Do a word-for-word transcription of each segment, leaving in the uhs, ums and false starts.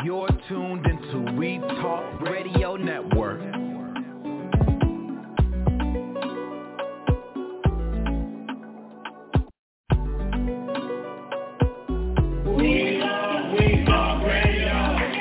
You're tuned into We Talk Radio Network. We Talk, We Talk Radio.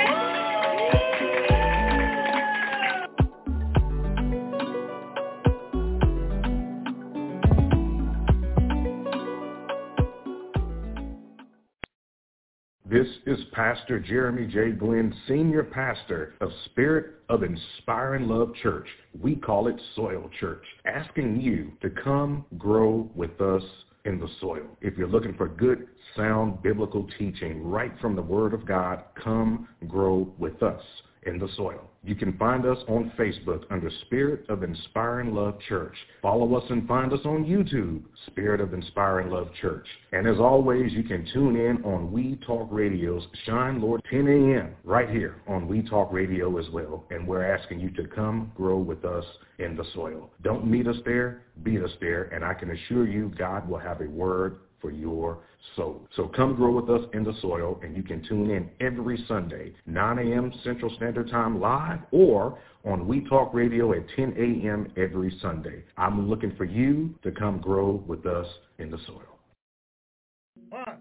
This is Pastor Jeremy J. Glenn, Senior Pastor of Spirit of Inspiring Love Church. We call it Soil Church, asking you to come grow with us in the soil. If you're looking for good, sound biblical teaching right from the Word of God, come grow with us in the soil. You can find us on Facebook under Spirit of Inspiring Love Church. Follow us and find us on YouTube, Spirit of Inspiring Love Church. And as always, you can tune in on We Talk Radio's Shine Lord ten a.m. right here on We Talk Radio as well. And we're asking you to come grow with us in the soil. Don't meet us there, beat us there, and I can assure you God will have a word for your soul. So come grow with us in the soil, and you can tune in every Sunday, nine a.m. Central Standard Time live, or on We Talk Radio at ten a.m. every Sunday. I'm looking for you to come grow with us in the soil. One.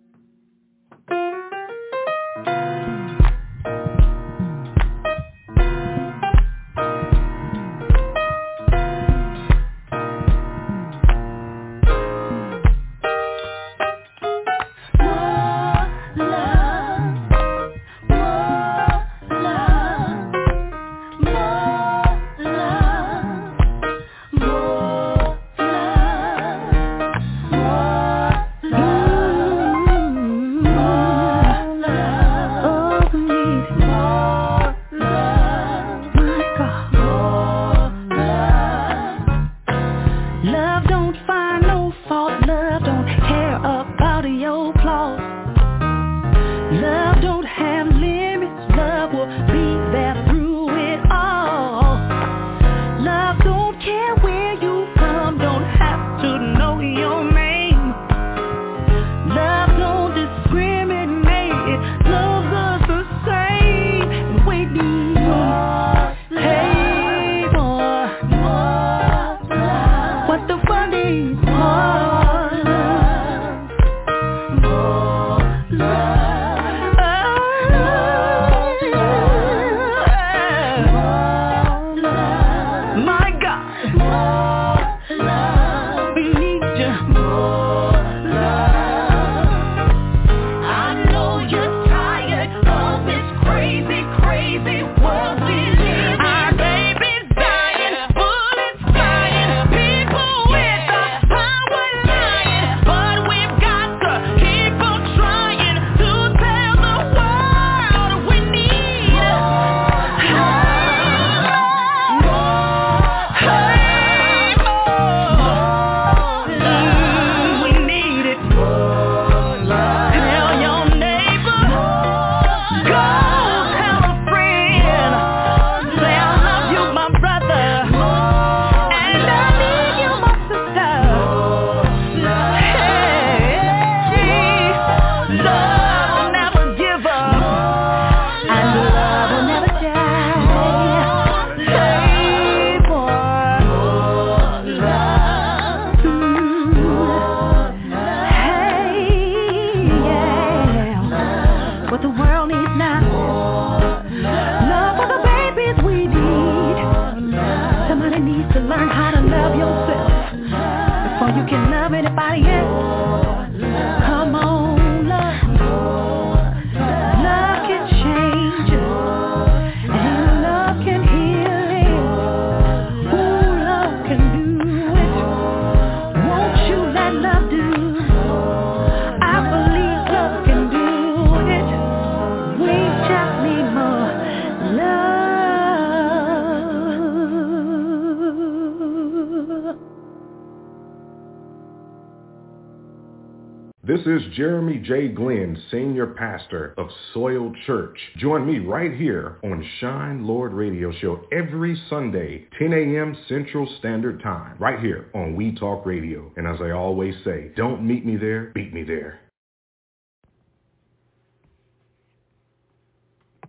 This is Jeremy J. Glenn, Senior Pastor of Soil Church. Join me right here on Shine Lord Radio Show every Sunday, ten a.m. Central Standard Time, right here on We Talk Radio. And as I always say, don't meet me there, beat me there.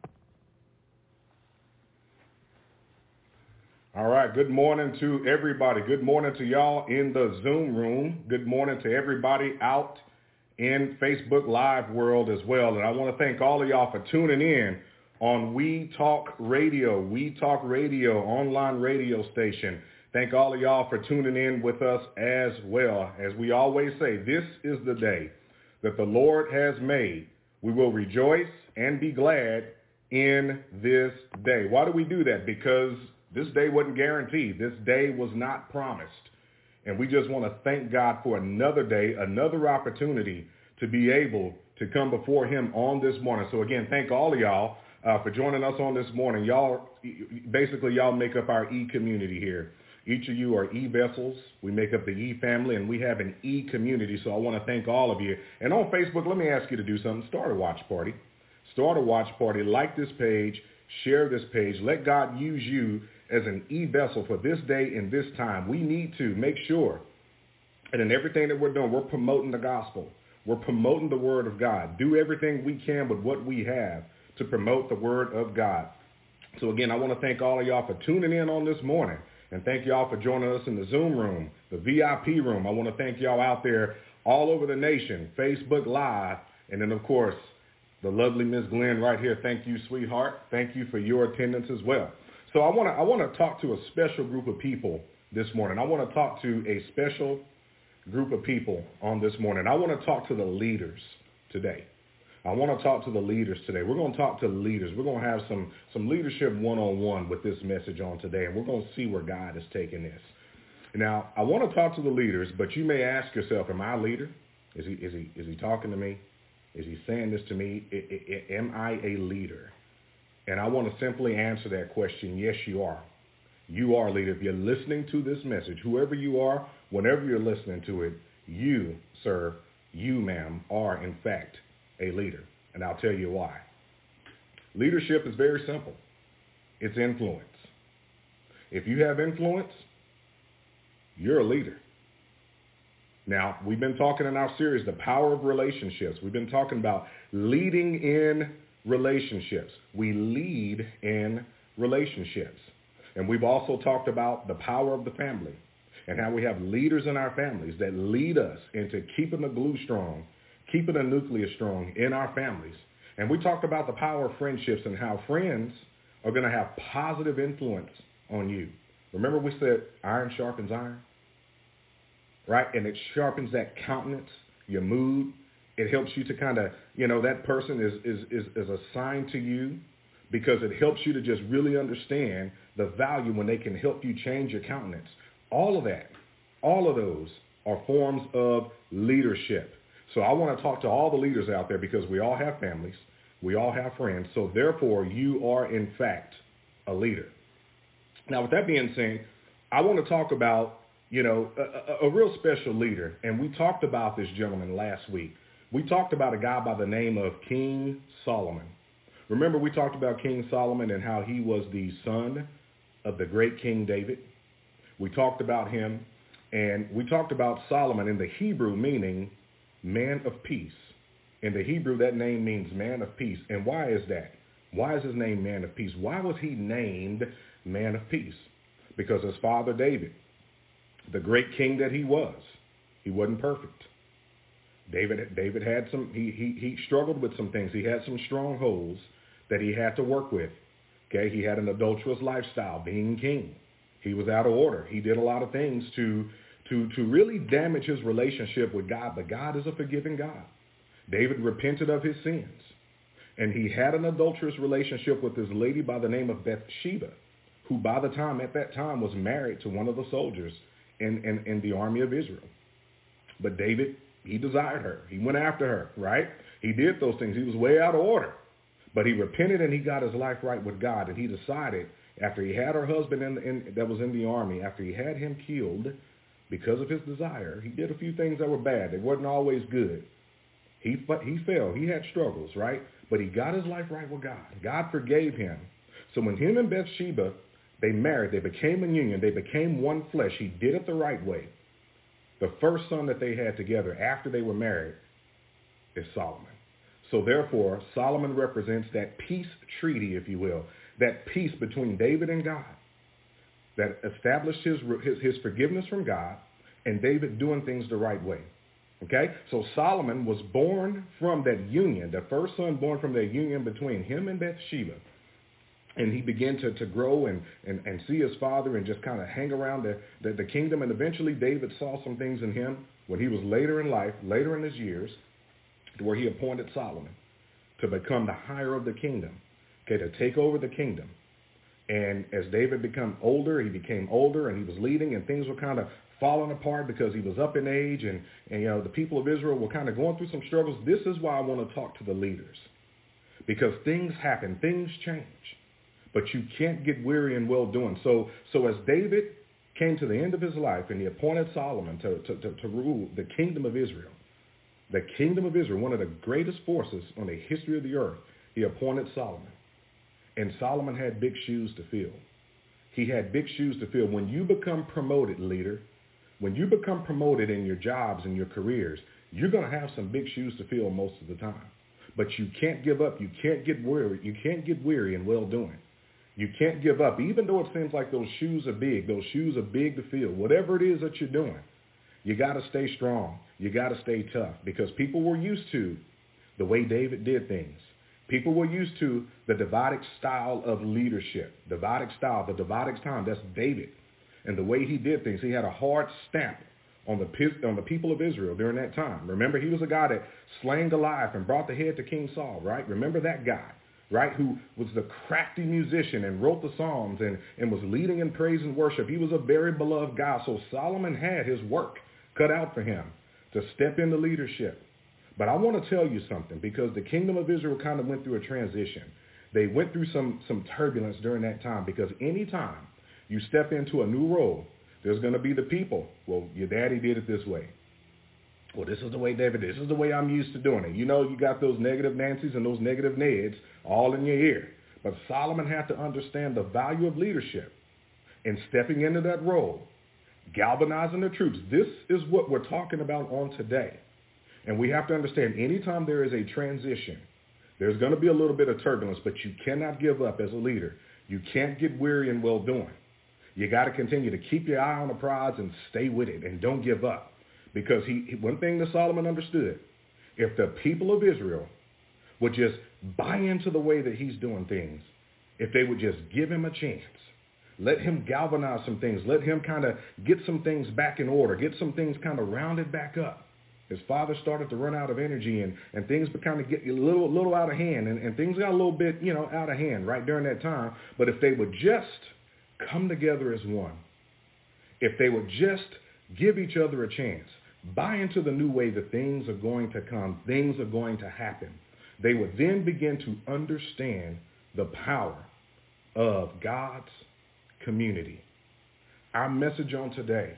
All right. Good morning to everybody. Good morning to y'all in the Zoom room. Good morning to everybody out in Facebook Live world as well. And I want to thank all of y'all for tuning in on We Talk Radio, We Talk Radio, online radio station. Thank all of y'all for tuning in with us as well. As we always say, this is the day that the Lord has made. We will rejoice and be glad in this day. Why do we do that? Because this day wasn't guaranteed. This day was not promised. And we just want to thank God for another day, another opportunity to be able to come before him on this morning. So again, thank all of y'all uh, for joining us on this morning. Y'all, basically, y'all make up our E community here. Each of you are E vessels. We make up the E family, and we have an E community. So I want to thank all of you. And on Facebook, let me ask you to do something. Start a watch party. Start a watch party. Like this page. Share this page. Let God use you as an e-vessel for this day and this time. We need to make sure, and in everything that we're doing, we're promoting the gospel. We're promoting the word of God. Do everything we can with what we have to promote the word of God. So again, I want to thank all of y'all for tuning in on this morning. And thank y'all for joining us in the Zoom room, the V I P room. I want to thank y'all out there all over the nation, Facebook Live, and then, of course, the lovely Miss Glenn right here. Thank you, sweetheart. Thank you for your attendance as well. So I want to I want to talk to a special group of people this morning. I want to talk to a special group of people on this morning. I want to talk to the leaders today. I want to talk to the leaders today. We're going to talk to the leaders. We're going to have some some leadership one-on-one with this message on today, and we're going to see where God is taking this. Now, I want to talk to the leaders, but you may ask yourself, am I a leader? Is he is he is he talking to me? Is he saying this to me? I, I, am I a leader? And I want to simply answer that question. Yes, you are. You are a leader. If you're listening to this message, whoever you are, whenever you're listening to it, you, sir, you, ma'am, are, in fact, a leader. And I'll tell you why. Leadership is very simple. It's influence. If you have influence, you're a leader. Now, we've been talking in our series, The Power of Relationships. We've been talking about leading in relationships. We lead in relationships. And we've also talked about the power of the family and how we have leaders in our families that lead us into keeping the glue strong, keeping the nucleus strong in our families. And we talked about the power of friendships and how friends are going to have positive influence on you. Remember we said iron sharpens iron, right? And it sharpens that countenance, your mood. It helps you to kind of, you know, that person is, is, is, is assigned to you because it helps you to just really understand the value when they can help you change your countenance. All of that, all of those are forms of leadership. So I want to talk to all the leaders out there because we all have families. We all have friends. So therefore, you are, in fact, a leader. Now, with that being said, I want to talk about, you know, a, a, a real special leader. And we talked about this gentleman last week. We talked about a guy by the name of King Solomon. Remember, we talked about King Solomon and how he was the son of the great King David. We talked about him, and we talked about Solomon in the Hebrew meaning man of peace. In the Hebrew, that name means man of peace. And why is that? Why is his name man of peace? Why was he named man of peace? Because his father David, the great king that he was, he wasn't perfect. David David had some, he, he, he struggled with some things. He had some strongholds that he had to work with. Okay, he had an adulterous lifestyle being king. He was out of order. He did a lot of things to, to, to really damage his relationship with God, but God is a forgiving God. David repented of his sins, and he had an adulterous relationship with this lady by the name of Bathsheba, who by the time, at that time, was married to one of the soldiers in, in, in the army of Israel. But David, he desired her. He went after her, right? He did those things. He was way out of order. But he repented and he got his life right with God. And he decided, after he had her husband in, in, that was in the army, after he had him killed because of his desire, he did a few things that were bad. They wasn't always good. He, he fell. He had struggles, right? But he got his life right with God. God forgave him. So when him and Bathsheba, they married, they became a union, they became one flesh. He did it the right way. The first son that they had together after they were married is Solomon. So therefore, Solomon represents that peace treaty, if you will, that peace between David and God. that established his, his, his forgiveness from God and David doing things the right way. Okay? So Solomon was born from that union, the first son born from that union between him and Bathsheba. And he began to, to grow and, and, and see his father and just kind of hang around the, the, the kingdom. And eventually David saw some things in him when he was later in life, later in his years, where he appointed Solomon to become the higher of the kingdom, okay, to take over the kingdom. And as David became older, he became older and he was leading and things were kind of falling apart because he was up in age and, and, you know, the people of Israel were kind of going through some struggles. This is why I want to talk to the leaders, because things happen, things change. But you can't get weary in well-doing. So so as David came to the end of his life and he appointed Solomon to, to, to, to rule the kingdom of Israel, the kingdom of Israel, one of the greatest forces on the history of the earth, he appointed Solomon. And Solomon had big shoes to fill. He had big shoes to fill. When you become promoted, leader, when you become promoted in your jobs and your careers, you're going to have some big shoes to fill most of the time. But you can't give up. You can't get weary. You can't get weary in well-doing. You can't give up, even though it seems like those shoes are big. Those shoes are big to fill. Whatever it is that you're doing, you got to stay strong. You got to stay tough, because people were used to the way David did things. People were used to the Davidic style of leadership, Davidic style, the Davidic time. That's David. And the way he did things, he had a hard stamp on the on the people of Israel during that time. Remember, he was a guy that slain Goliath and brought the head to King Saul, right? Remember that guy, right, who was the crafty musician and wrote the Psalms and, and was leading in praise and worship. He was a very beloved guy. So Solomon had his work cut out for him to step into leadership. But I want to tell you something, because the kingdom of Israel kind of went through a transition. They went through some, some turbulence during that time, because any time you step into a new role, there's going to be the people. Well, your daddy did it this way. Well, this is the way David did. This is the way I'm used to doing it. You know, you got those negative Nancys and those negative Neds all in your ear. But Solomon had to understand the value of leadership and stepping into that role, galvanizing the troops. This is what we're talking about on today. And we have to understand, anytime there is a transition, there's going to be a little bit of turbulence, but you cannot give up as a leader. You can't get weary in well-doing. You got to continue to keep your eye on the prize and stay with it and don't give up. Because he, one thing that Solomon understood, if the people of Israel would just buy into the way that he's doing things, if they would just give him a chance, let him galvanize some things, let him kind of get some things back in order, get some things kind of rounded back up. His father started to run out of energy, and, and things would kind of get a little, little out of hand, and, and things got a little bit, you know, out of hand right during that time. But if they would just come together as one, if they would just give each other a chance, buy into the new way that things are going to come, things are going to happen, they would then begin to understand the power of God's community. Our message on today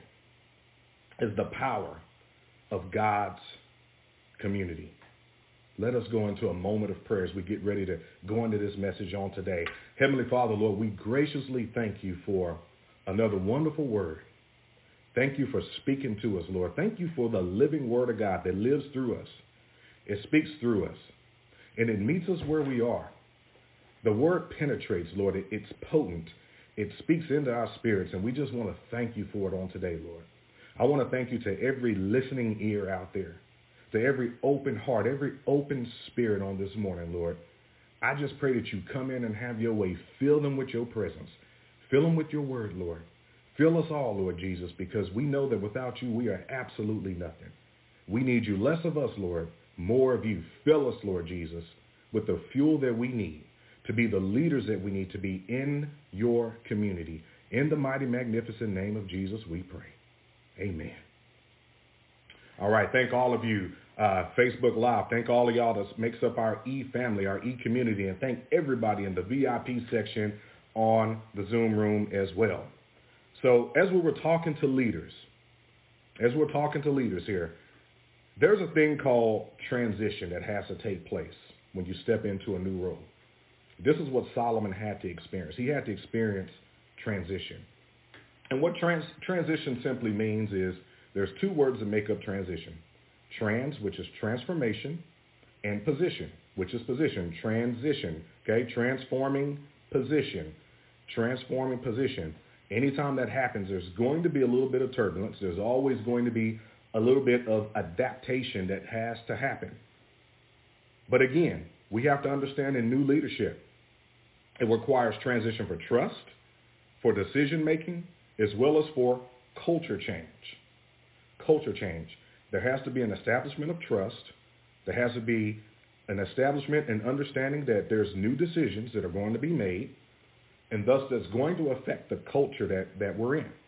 is the power of God's community. Let us go into a moment of prayer as we get ready to go into this message on today. Heavenly Father, Lord, we graciously thank you for another wonderful word. Thank you for speaking to us, Lord. Thank you for the living word of God that lives through us. It speaks through us, and it meets us where we are. The word penetrates, Lord. It, it's potent. It speaks into our spirits, and we just want to thank you for it on today, Lord. I want to thank you to every listening ear out there, to every open heart, every open spirit on this morning, Lord. I just pray that you come in and have your way. Fill them with your presence. Fill them with your word, Lord. Fill us all, Lord Jesus, because we know that without you, we are absolutely nothing. We need you. Less of us, Lord, more of you. Fill us, Lord Jesus, with the fuel that we need to be the leaders that we need to be in your community. In the mighty, magnificent name of Jesus, we pray. Amen. All right. Thank all of you, uh, Facebook Live. Thank all of y'all that makes up our E-family, our E-community, and thank everybody in the V I P section on the Zoom room as well. So as we were talking to leaders, as we're talking to leaders here, there's a thing called transition that has to take place when you step into a new role. This is what Solomon had to experience. He had to experience transition. And what trans- transition simply means is there's two words that make up transition. Trans, which is transformation, and position, which is position. Transition, okay? Transforming position. Transforming position. Anytime that happens, there's going to be a little bit of turbulence. There's always going to be a little bit of adaptation that has to happen. But again, we have to understand in new leadership, it requires transition for trust, for decision making, as well as for culture change. Culture change. There has to be an establishment of trust. There has to be an establishment and understanding that there's new decisions that are going to be made, and thus that's going to affect the culture that, that we're in.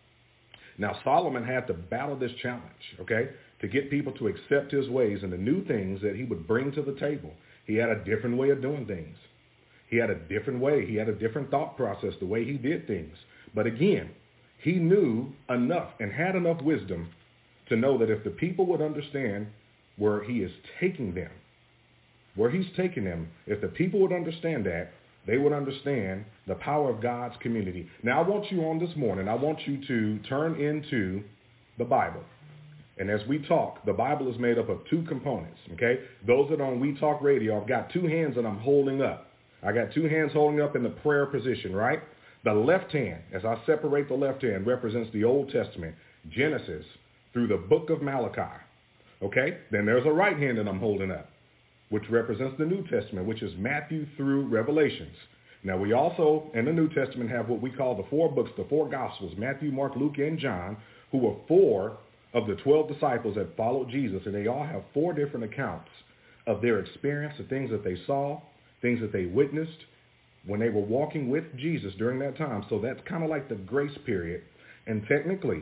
Now, Solomon had to battle this challenge, okay, to get people to accept his ways and the new things that he would bring to the table. He had a different way of doing things. He had a different way. He had a different thought process, the way he did things. But again, he knew enough and had enough wisdom to know that if the people would understand where he is taking them, where he's taking them, if the people would understand that, they would understand the power of God's community. Now, I want you on this morning, I want you to turn into the Bible. And as we talk, the Bible is made up of two components, okay? Those that are on We Talk Radio, I've got two hands that I'm holding up. I got two hands holding up in the prayer position, right? The left hand, as I separate the left hand, represents the Old Testament, Genesis, through the book of Malachi, okay? Then there's a right hand that I'm holding up, which represents the New Testament, which is Matthew through Revelations. Now, we also, in the New Testament, have what we call the four books, the four Gospels, Matthew, Mark, Luke, and John, who were four of the twelve disciples that followed Jesus, and they all have four different accounts of their experience, the things that they saw, things that they witnessed when they were walking with Jesus during that time. So that's kind of like the grace period. And technically,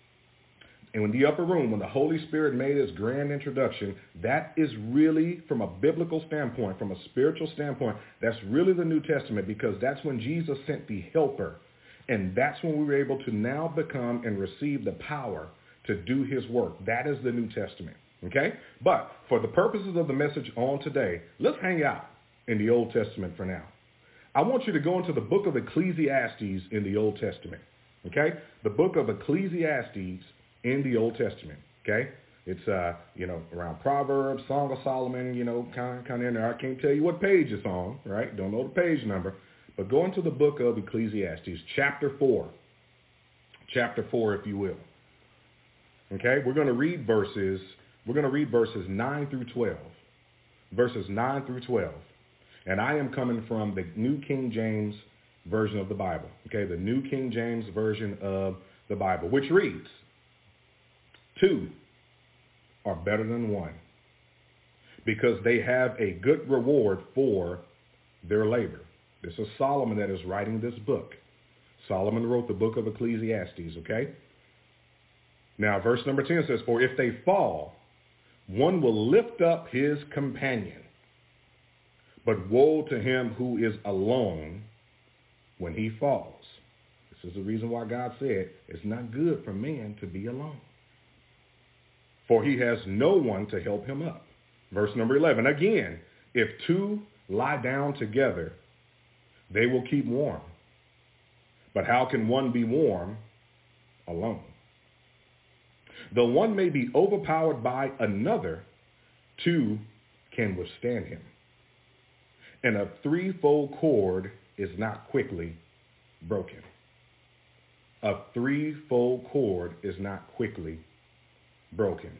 and in the upper room, when the Holy Spirit made his grand introduction, that is really, from a biblical standpoint, from a spiritual standpoint, that's really the New Testament, because that's when Jesus sent the helper. And that's when we were able to now become and receive the power to do his work. That is the New Testament, okay? But for the purposes of the message on today, let's hang out in the Old Testament for now. I want you to go into the book of Ecclesiastes in the Old Testament, okay? The book of Ecclesiastes in the Old Testament, okay? It's, uh, you know, around Proverbs, Song of Solomon, you know, kind of, kind of in there. I can't tell you what page it's on, right? Don't know the page number. But go into the book of Ecclesiastes, chapter four. Chapter four, if you will. Okay? We're going to read verses, we're going to read verses nine through twelve. Verses nine through twelve. And I am coming from the New King James Version of the Bible. Okay? The New King James Version of the Bible, which reads, two are better than one, because they have a good reward for their labor. This is Solomon that is writing this book. Solomon wrote the book of Ecclesiastes, okay? Now, verse number ten says, for if they fall, one will lift up his companion. But woe to him who is alone when he falls. This is the reason why God said it's not good for man to be alone. For he has no one to help him up. Verse number eleven, again, if two lie down together, they will keep warm. But how can one be warm alone? Though one may be overpowered by another, two can withstand him. And a threefold cord is not quickly broken. A threefold cord is not quickly broken.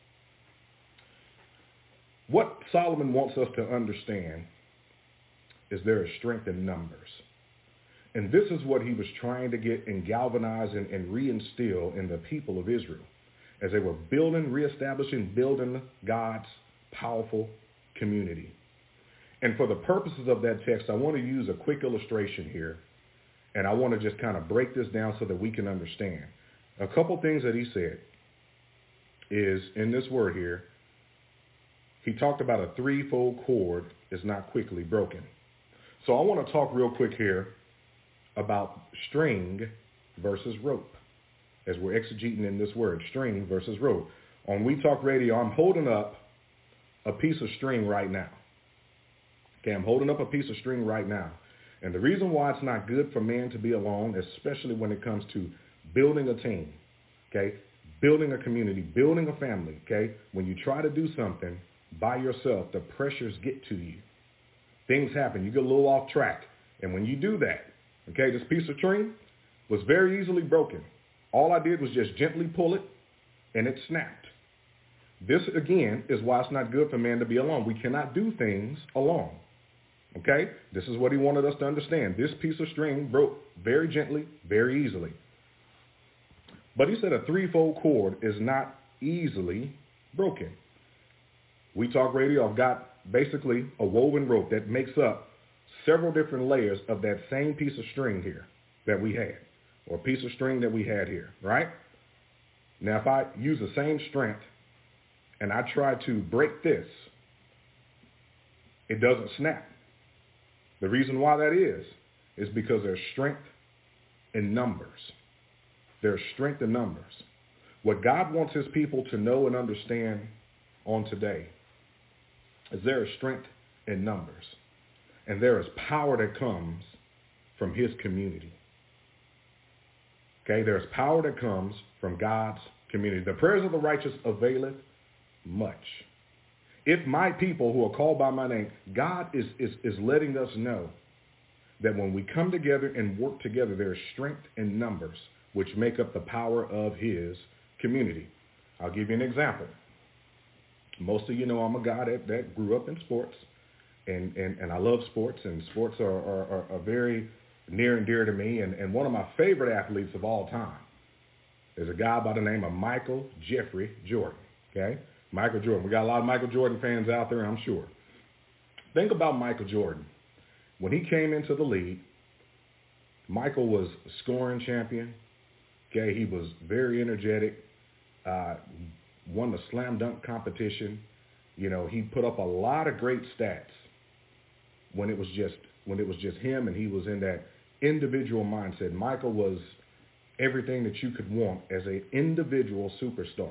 What Solomon wants us to understand is there is strength in numbers. And this is what he was trying to get and galvanize and, and reinstill in the people of Israel as they were building, reestablishing, building God's powerful community. And for the purposes of that text, I want to use a quick illustration here, and I want to just kind of break this down so that we can understand. A couple things that he said is, in this word here, he talked about a threefold cord is not quickly broken. So I want to talk real quick here about string versus rope, as we're exegeting in this word, string versus rope. On We Talk Radio, I'm holding up a piece of string right now. Okay, I'm holding up a piece of string right now. And the reason why it's not good for man to be alone, especially when it comes to building a team, okay, building a community, building a family, okay, when you try to do something by yourself, the pressures get to you. Things happen. You get a little off track. And when you do that, okay, this piece of string, was very easily broken. All I did was just gently pull it, and it snapped. This, again, is why it's not good for man to be alone. We cannot do things alone. Okay? This is what he wanted us to understand. This piece of string broke very gently, very easily. But he said a threefold cord is not easily broken. We Talk Radio have got basically a woven rope that makes up several different layers of that same piece of string here that we had, or piece of string that we had here, right? Now, if I use the same strength and I try to break this, it doesn't snap. The reason why that is, is because there's strength in numbers. There's strength in numbers. What God wants his people to know and understand on today is there is strength in numbers. And there is power that comes from his community. Okay, there's power that comes from God's community. The prayers of the righteous availeth much. If my people who are called by my name, God is, is, is letting us know that when we come together and work together, there is strength in numbers, which make up the power of his community. I'll give you an example. Most of you know I'm a guy that, that grew up in sports, and, and, and I love sports, and sports are, are, are very near and dear to me. And, and one of my favorite athletes of all time is a guy by the name of Michael Jeffrey Jordan, okay? Michael Jordan. We got a lot of Michael Jordan fans out there, I'm sure. Think about Michael Jordan. When he came into the league, Michael was a scoring champion. Okay, he was very energetic, uh, won the slam dunk competition. You know, he put up a lot of great stats when it was just when it was just him, and he was in that individual mindset. Michael was everything that you could want as an individual superstar.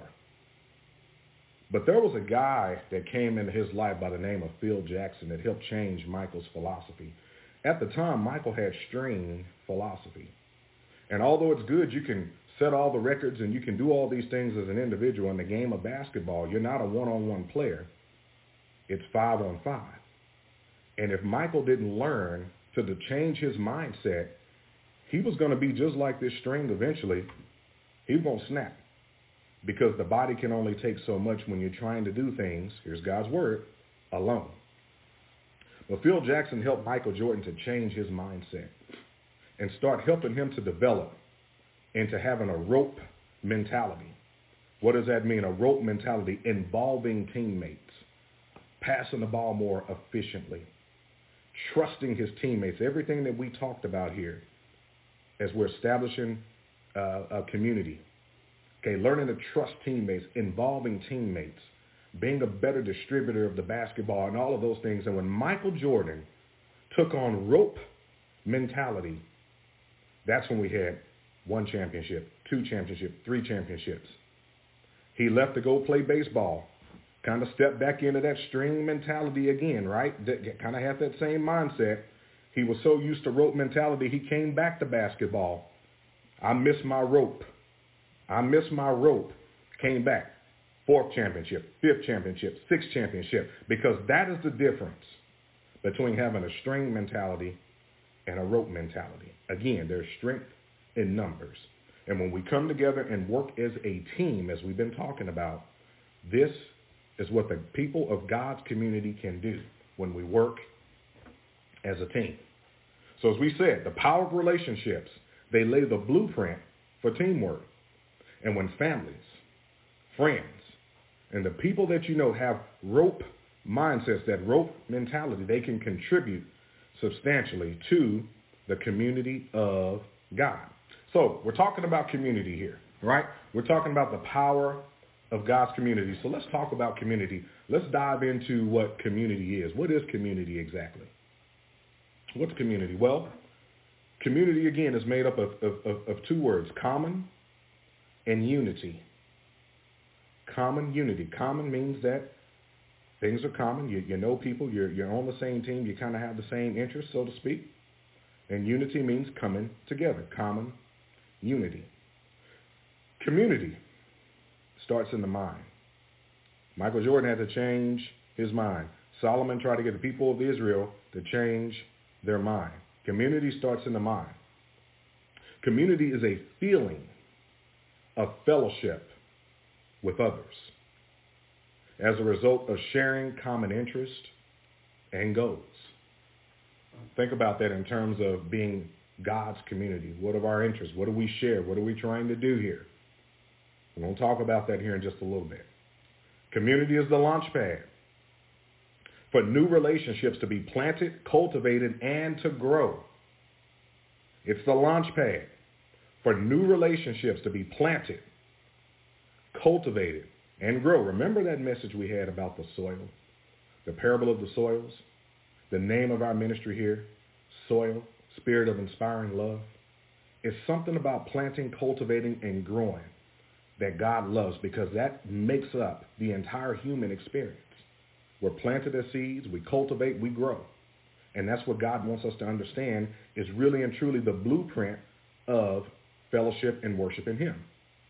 But there was a guy that came into his life by the name of Phil Jackson that helped change Michael's philosophy. At the time, Michael had string philosophy. And although it's good, you can set all the records and you can do all these things as an individual in the game of basketball. You're not a one-on-one player. It's five on five. And if Michael didn't learn to, to change his mindset, he was going to be just like this string eventually. He was going to snap. Because the body can only take so much when you're trying to do things, here's God's word, alone. But Phil Jackson helped Michael Jordan to change his mindset and start helping him to develop into having a rope mentality. What does that mean? A rope mentality involving teammates, passing the ball more efficiently, trusting his teammates, everything that we talked about here as we're establishing uh, a community. Okay, learning to trust teammates, involving teammates, being a better distributor of the basketball and all of those things. And when Michael Jordan took on rope mentality, that's when we had one championship, two championships, three championships. He left to go play baseball, kind of stepped back into that string mentality again, right? That kind of had that same mindset. He was so used to rope mentality, he came back to basketball. I miss my rope. I missed my rope, came back, fourth championship, fifth championship, sixth championship, because that is the difference between having a string mentality and a rope mentality. Again, there's strength in numbers. And when we come together and work as a team, as we've been talking about, this is what the people of God's community can do when we work as a team. So as we said, the power of relationships, they lay the blueprint for teamwork. And when families, friends, and the people that you know have rope mindsets, that rope mentality, they can contribute substantially to the community of God. So we're talking about community here, right? We're talking about the power of God's community. So let's talk about community. Let's dive into what community is. What is community exactly? What's community? Well, community, again, is made up of, of, of, of two words, common and unity. Common, unity. Common means that things are common. You, you know people. You're, you're on the same team. You kind of have the same interests, so to speak. And unity means coming together. Common, unity. Community starts in the mind. Michael Jordan had to change his mind. Solomon tried to get the people of Israel to change their mind. Community starts in the mind. Community is a feeling of fellowship with others as a result of sharing common interest and goals. Think about that in terms of being God's community. What are our interests? What do we share? What are we trying to do here? We're going to talk about that here in just a little bit. Community is the launch pad for new relationships to be planted, cultivated, and to grow. It's the launch pad for new relationships to be planted, cultivated, and grow. Remember that message we had about the soil, the parable of the soils? The name of our ministry here, Soil, Spirit of Inspiring Love. It's something about planting, cultivating, and growing that God loves, because that makes up the entire human experience. We're planted as seeds, we cultivate, we grow. And that's what God wants us to understand is really and truly the blueprint of fellowship and worship in him.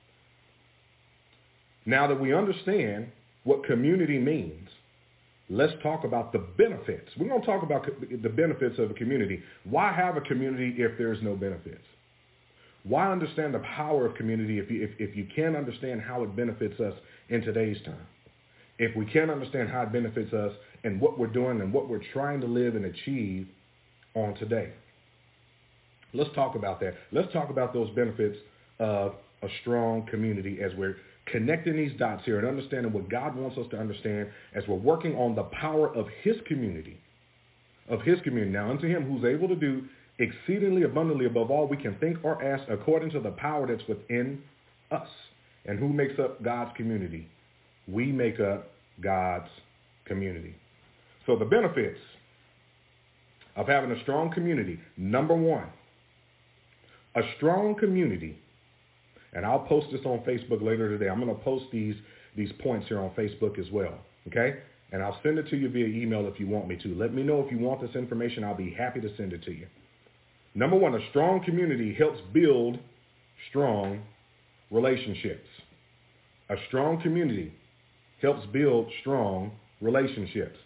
Now that we understand what community means, let's talk about the benefits. We're going to talk about the benefits of a community. Why have a community if there's no benefits? Why understand the power of community if you, if, if you can't understand how it benefits us in today's time? If we can't understand how it benefits us and what we're doing and what we're trying to live and achieve on today. Let's talk about that. Let's talk about those benefits of a strong community as we're connecting these dots here and understanding what God wants us to understand as we're working on the power of his community, of his community. Now unto him who's able to do exceedingly abundantly above all we can think or ask according to the power that's within us. And who makes up God's community? We make up God's community. So the benefits of having a strong community. Number one, a strong community. And I'll post this on Facebook later today. I'm going to post these, these points here on Facebook as well. Okay? And I'll send it to you via email if you want me to. Let me know if you want this information. I'll be happy to send it to you. Number one, a strong community helps build strong relationships. A strong community helps build strong relationships.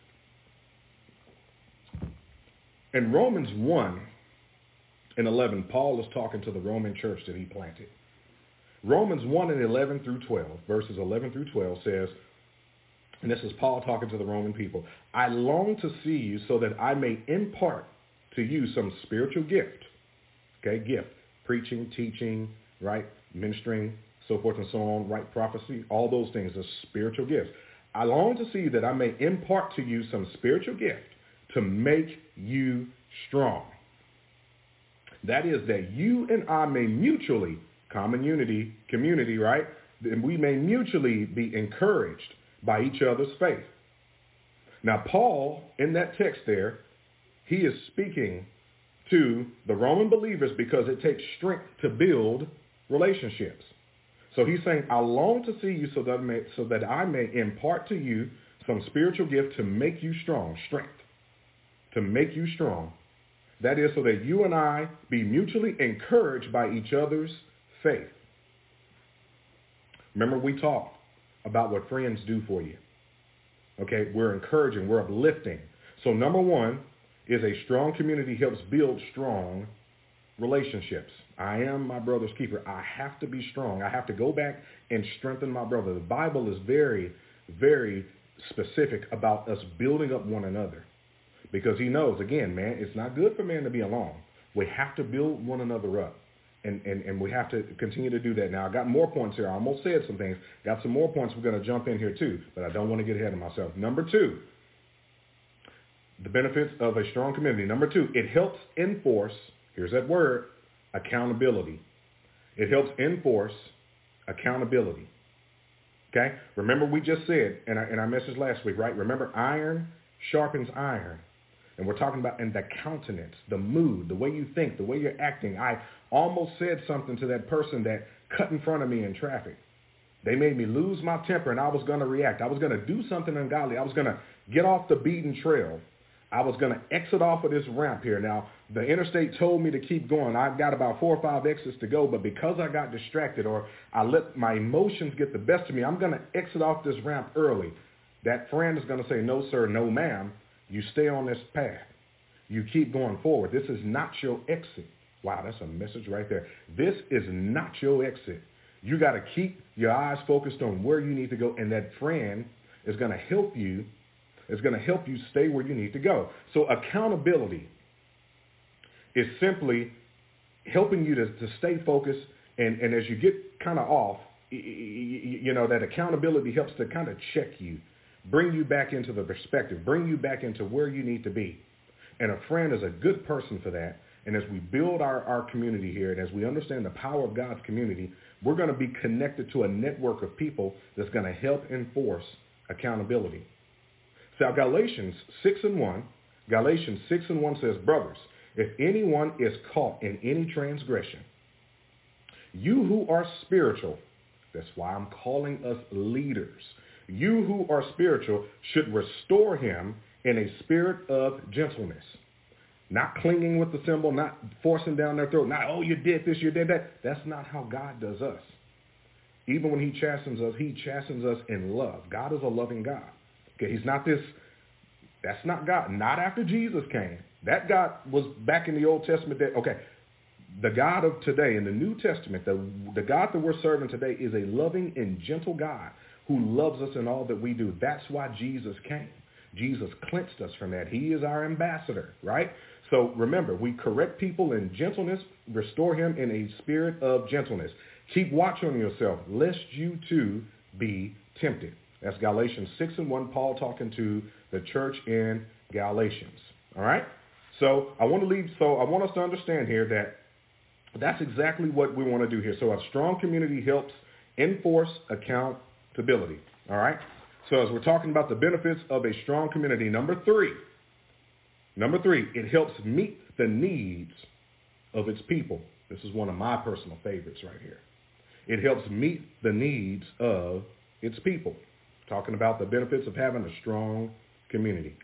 In Romans one and eleven, Paul is talking to the Roman church that he planted. Romans one and eleven through twelve, verses eleven through twelve says, and this is Paul talking to the Roman people, I long to see you so that I may impart to you some spiritual gift. Okay, gift. Preaching, teaching, right? Ministering, so forth and so on, right? Prophecy, all those things are spiritual gifts. I long to see that I may impart to you some spiritual gift to make you strong. That is that you and I may mutually, common unity, community, right? And we may mutually be encouraged by each other's faith. Now, Paul, in that text there, he is speaking to the Roman believers because it takes strength to build relationships. So he's saying, I long to see you so that I may, so that I may impart to you some spiritual gift to make you strong, strength, to make you strong. That is so that you and I be mutually encouraged by each other's faith. Remember, we talked about what friends do for you. Okay, we're encouraging, we're uplifting. So number one is a strong community helps build strong relationships. I am my brother's keeper. I have to be strong. I have to go back and strengthen my brother. The Bible is very, very specific about us building up one another because he knows, again, man, it's not good for man to be alone. We have to build one another up. And, and, and we have to continue to do that. Now, I got more points here. I almost said some things. Got some more points we're going to jump in here too, but I don't want to get ahead of myself. Number two, the benefits of a strong community. Number two, it helps enforce, here's that word, accountability. It helps enforce accountability. Okay? Remember we just said in our, in our message last week, right? Remember iron sharpens iron. And we're talking about in the countenance, the mood, the way you think, the way you're acting. I almost said something to that person that cut in front of me in traffic. They made me lose my temper and I was going to react. I was going to do something ungodly. I was going to get off the beaten trail. I was going to exit off of this ramp here. Now, the interstate told me to keep going. I've got about four or five exits to go, but because I got distracted or I let my emotions get the best of me, I'm going to exit off this ramp early. That friend is going to say, no, sir, no, ma'am. You stay on this path. You keep going forward. This is not your exit. Wow, that's a message right there. This is not your exit. You got to keep your eyes focused on where you need to go, and that friend is going to help you. It's going to help you stay where you need to go. So accountability is simply helping you to, to stay focused, and, and as you get kind of off, you know, that accountability helps to kind of check you, bring you back into the perspective, bring you back into where you need to be. And a friend is a good person for that. And as we build our, our community here, and as we understand the power of God's community, we're going to be connected to a network of people that's going to help enforce accountability. So Galatians six and one, Galatians six and one says, brothers, if anyone is caught in any transgression, you who are spiritual, that's why I'm calling us leaders, you who are spiritual should restore him in a spirit of gentleness. Not clinging with the symbol, not forcing down their throat, not, oh, you did this, you did that. That's not how God does us. Even when he chastens us, he chastens us in love. God is a loving God. Okay, he's not this, that's not God. Not after Jesus came. That God was back in the Old Testament. That, okay, the God of today in the New Testament, the, the God that we're serving today is a loving and gentle God who loves us in all that we do. That's why Jesus came. Jesus cleansed us from that. He is our ambassador, right? So remember, we correct people in gentleness, restore him in a spirit of gentleness. Keep watch on yourself, lest you too be tempted. That's Galatians six and one, Paul talking to the church in Galatians. All right? So I want to leave, so I want us to understand here that that's exactly what we want to do here. So a strong community helps enforce accountability. All right? So as we're talking about the benefits of a strong community, number three, number three, it helps meet the needs of its people. This is one of my personal favorites right here. It helps meet the needs of its people. Talking about the benefits of having a strong community.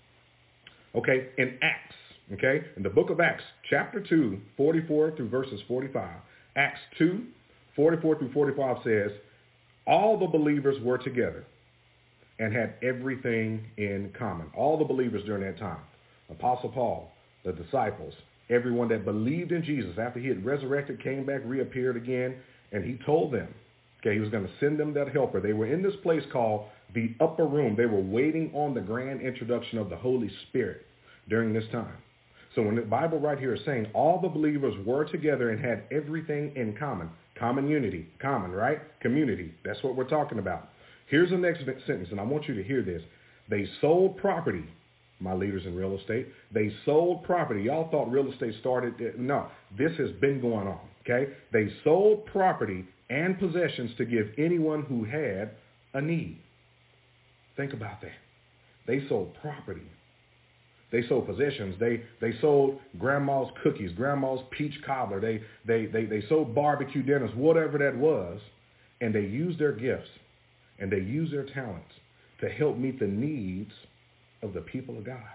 Okay, in Acts, okay, in the book of Acts, chapter two, forty-four through verses forty-five, Acts two, forty-four through forty-five says, all the believers were together and had everything in common. All the believers during that time. Apostle Paul, the disciples, everyone that believed in Jesus after he had resurrected, came back, reappeared again, and he told them, okay, he was going to send them that helper. They were in this place called the upper room. They were waiting on the grand introduction of the Holy Spirit during this time. So when the Bible right here is saying all the believers were together and had everything in common, common unity, common, right? Community. That's what we're talking about. Here's the next sentence, and I want you to hear this. They sold property, my leaders in real estate. They sold property. Y'all thought real estate started. No, this has been going on, okay? They sold property and possessions to give anyone who had a need. Think about that. They sold property. They sold possessions. They they sold grandma's cookies, grandma's peach cobbler. They they they they sold barbecue dinners, whatever that was, and they used their gifts and they used their talents to help meet the needs of the people of God.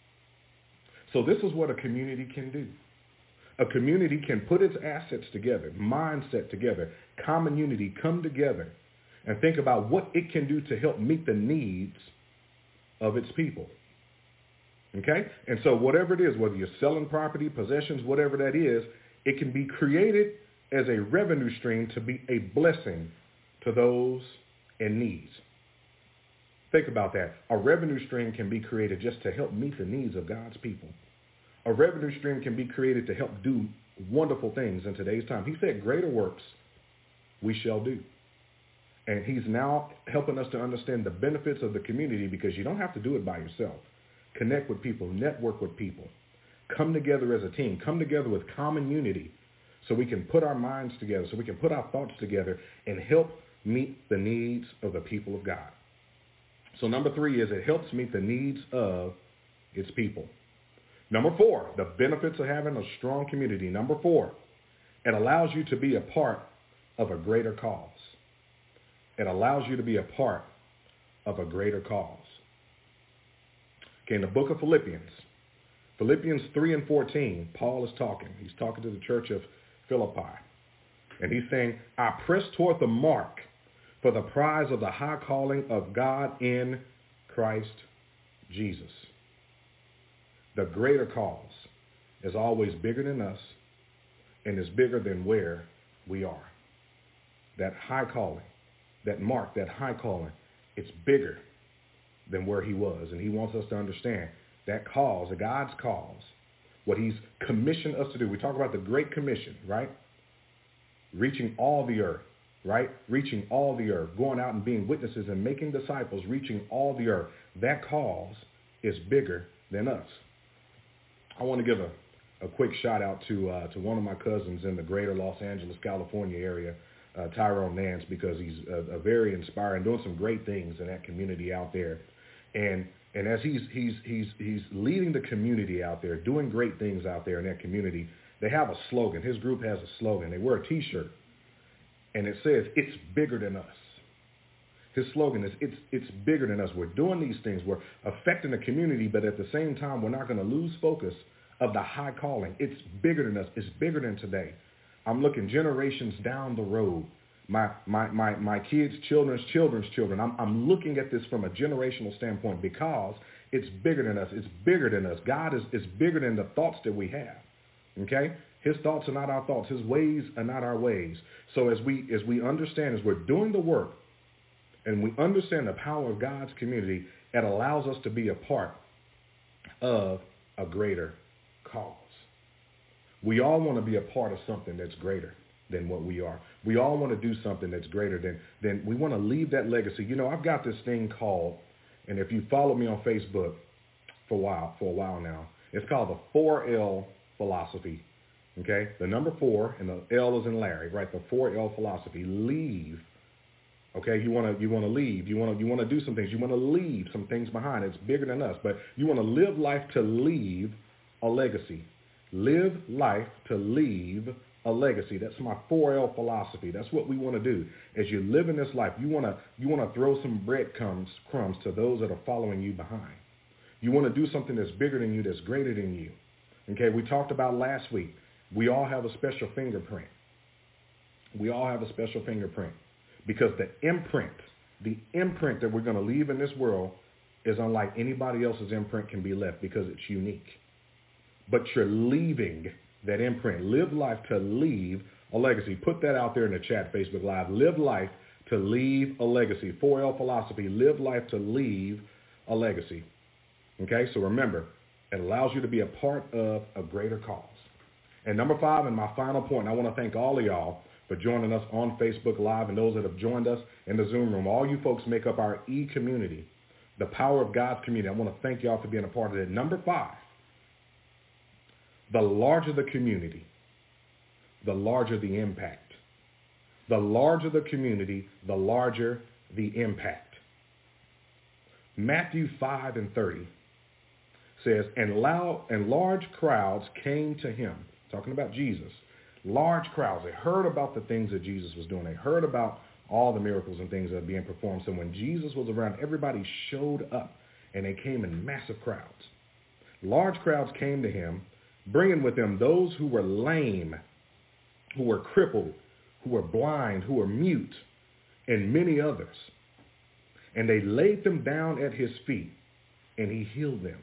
So this is what a community can do. A community can put its assets together, mindset together, common unity, come together and think about what it can do to help meet the needs of its people. Okay? And so whatever it is, whether you're selling property, possessions, whatever that is, it can be created as a revenue stream to be a blessing to those in need. Think about that. A revenue stream can be created just to help meet the needs of God's people. A revenue stream can be created to help do wonderful things in today's time. He said, greater works we shall do. And he's now helping us to understand the benefits of the community because you don't have to do it by yourself. Connect with people, network with people, come together as a team, come together with common unity so we can put our minds together, so we can put our thoughts together and help meet the needs of the people of God. So number three is it helps meet the needs of its people. Number four, the benefits of having a strong community. Number four, it allows you to be a part of a greater cause. It allows you to be a part of a greater cause. Okay, in the book of Philippians, Philippians three and fourteen, Paul is talking. He's talking to the church of Philippi. And he's saying, I press toward the mark for the prize of the high calling of God in Christ Jesus. The greater cause is always bigger than us and is bigger than where we are. That high calling, that mark, that high calling, it's bigger than where he was. And he wants us to understand that cause, God's cause, what he's commissioned us to do. We talk about the Great Commission, right? Reaching all the earth, right? Reaching all the earth, going out and being witnesses and making disciples, reaching all the earth. That cause is bigger than us. I want to give a, a quick shout out to uh, to one of my cousins in the greater Los Angeles, California area, uh, Tyrone Nance, because he's a, a very inspiring, doing some great things in that community out there. And and as he's he's he's he's leading the community out there, doing great things out there in that community, they have a slogan. His group has a slogan. They wear a T-shirt, and it says, "It's bigger than us." His slogan is, "It's it's bigger than us." We're doing these things. We're affecting the community, but at the same time, we're not going to lose focus of the high calling. It's bigger than us. It's bigger than today. I'm looking generations down the road. My my my my kids' children's children's children. I'm I'm looking at this from a generational standpoint because it's bigger than us. It's bigger than us. God is is bigger than the thoughts that we have. Okay? His thoughts are not our thoughts. His ways are not our ways. So as we as we understand, as we're doing the work, and we understand the power of God's community, it allows us to be a part of a greater cause. We all want to be a part of something that's greater than what we are. We all want to do something that's greater than, than we want to leave that legacy. You know, I've got this thing called, and if you follow me on Facebook for a while, for a while now, it's called the four L philosophy. Okay? The number four, and the L is in Larry, right? The four L philosophy. Leave. Okay, you want to you want to leave. You want to you want to do some things. You want to leave some things behind. It's bigger than us, but you want to live life to leave a legacy. Live life to leave a legacy. That's my four L philosophy. That's what we want to do. As you live in this life, you want to you want to throw some breadcrumbs crumbs to those that are following you behind. You want to do something that's bigger than you, that's greater than you. Okay, we talked about last week. We all have a special fingerprint. We all have a special fingerprint. Because the imprint, the imprint that we're going to leave in this world is unlike anybody else's imprint can be left because it's unique. But you're leaving that imprint. Live life to leave a legacy. Put that out there in the chat, Facebook Live. Live life to leave a legacy. four L philosophy. Live life to leave a legacy. Okay, so remember, it allows you to be a part of a greater cause. And number five, and my final point, I want to thank all of y'all for joining us on Facebook Live and those that have joined us in the Zoom room. All you folks make up our e-community, the power of God's community. I want to thank y'all for being a part of it. Number five, the larger the community, the larger the impact. The larger the community, the larger the impact. Matthew five and thirty says, and, loud, and large crowds came to him, talking about Jesus. Large crowds. They heard about the things that Jesus was doing. They heard about all the miracles and things that are being performed. So when Jesus was around, everybody showed up, and they came in massive crowds. Large crowds came to him, bringing with them those who were lame, who were crippled, who were blind, who were mute, and many others. And they laid them down at his feet, and he healed them.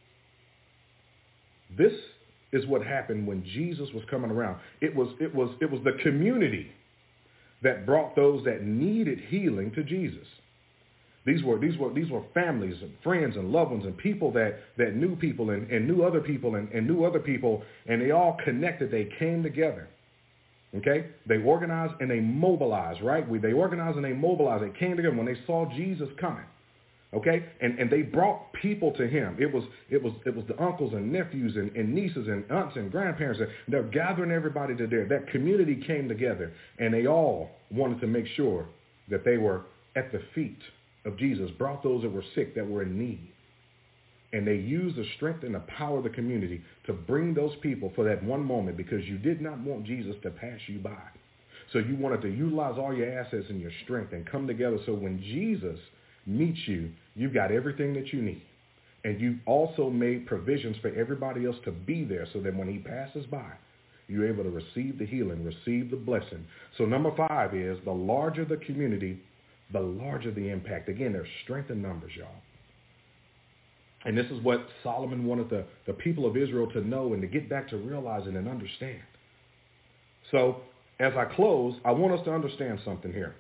This is what happened when Jesus was coming around. It was it was it was the community that brought those that needed healing to Jesus. These were these were these were families and friends and loved ones and people that, that knew people and, and knew other people and, and knew other people, and they all connected. They came together. Okay? They organized and they mobilized, right? We, they organized and they mobilized. They came together when they saw Jesus coming. Okay, and and they brought people to him. It was it was it was the uncles and nephews and, and nieces and aunts and grandparents. And they're gathering everybody to there. That community came together, and they all wanted to make sure that they were at the feet of Jesus. Brought those that were sick, that were in need, and they used the strength and the power of the community to bring those people for that one moment, because you did not want Jesus to pass you by. So you wanted to utilize all your assets and your strength and come together. So when Jesus meets you, you've got everything that you need. And you've also made provisions for everybody else to be there, so that when he passes by, you're able to receive the healing, receive the blessing. So number five is, the larger the community, the larger the impact. Again, there's strength in numbers, y'all. And this is what Solomon wanted the, the people of Israel to know and to get back to realizing and understand. So as I close, I want us to understand something here.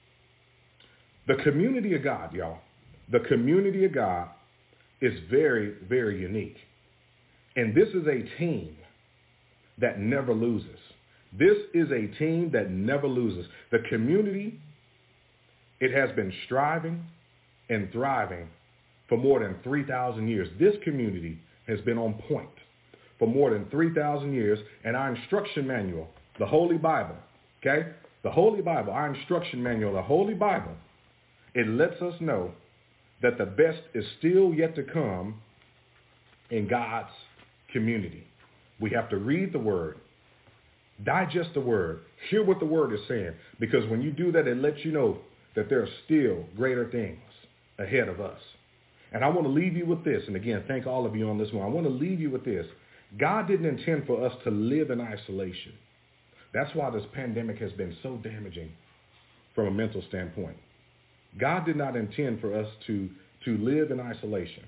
The community of God, y'all, the community of God is very, very unique. And this is a team that never loses. This is a team that never loses. The community, it has been striving and thriving for more than three thousand years. This community has been on point for more than three thousand years. And our instruction manual, the Holy Bible, okay? The Holy Bible, our instruction manual, the Holy Bible, it lets us know that the best is still yet to come in God's community. We have to read the word, digest the word, hear what the word is saying, because when you do that, it lets you know that there are still greater things ahead of us. And I want to leave you with this, and again, thank all of you on this one. I want to leave you with this. God didn't intend for us to live in isolation. That's why this pandemic has been so damaging from a mental standpoint. God did not intend for us to, to live in isolation.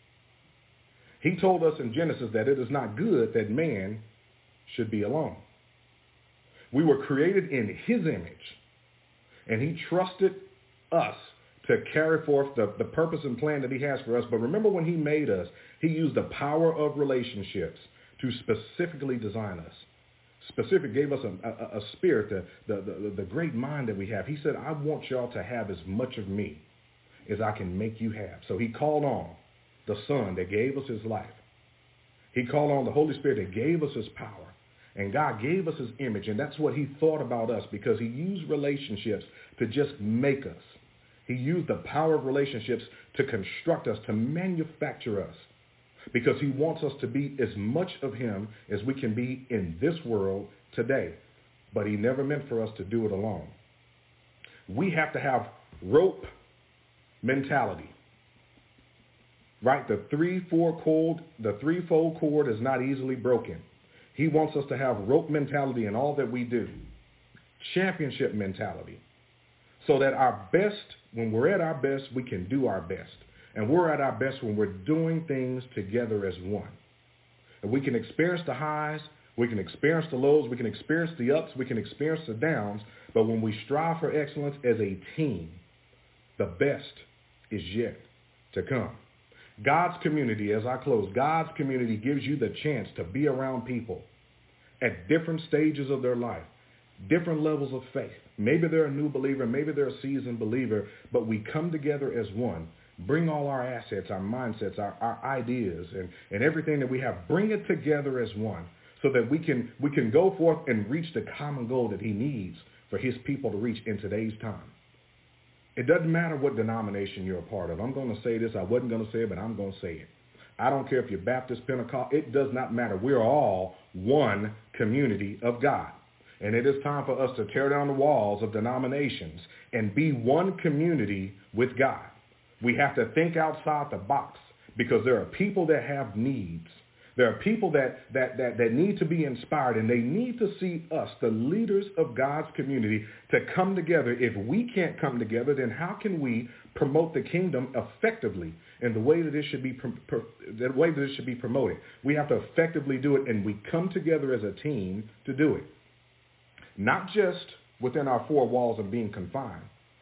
He told us in Genesis that it is not good that man should be alone. We were created in his image, and he trusted us to carry forth the, the purpose and plan that he has for us. But remember, when he made us, he used the power of relationships to specifically design us. Specific gave us a, a, a spirit, the, the, the, the great mind that we have. He said, I want y'all to have as much of me as I can make you have. So he called on the Son that gave us his life. He called on the Holy Spirit that gave us his power. And God gave us his image. And that's what he thought about us, because he used relationships to just make us. He used the power of relationships to construct us, to manufacture us, because he wants us to be as much of him as we can be in this world today. But he never meant for us to do it alone. We have to have rope mentality, right? The three, four cord, the threefold cord is not easily broken. He wants us to have rope mentality in all that we do, championship mentality, so that our best, when we're at our best, we can do our best. And we're at our best when we're doing things together as one. And we can experience the highs, we can experience the lows, we can experience the ups, we can experience the downs. But when we strive for excellence as a team, the best is yet to come. God's community, as I close, God's community gives you the chance to be around people at different stages of their life, different levels of faith. Maybe they're a new believer, maybe they're a seasoned believer, but we come together as one. Bring all our assets, our mindsets, our, our ideas, and, and everything that we have. Bring it together as one so that we can, we can go forth and reach the common goal that he needs for his people to reach in today's time. It doesn't matter what denomination you're a part of. I'm going to say this. I wasn't going to say it, but I'm going to say it. I don't care if you're Baptist, Pentecostal. It does not matter. We're all one community of God. And it is time for us to tear down the walls of denominations and be one community with God. We have to think outside the box, because there are people that have needs. There are people that, that, that, that need to be inspired, and they need to see us, the leaders of God's community, to come together. If we can't come together, then how can we promote the kingdom effectively in the way that it should be, pro- pro- the way that it should be promoted? We have to effectively do it, and we come together as a team to do it. Not just within our four walls of being confined.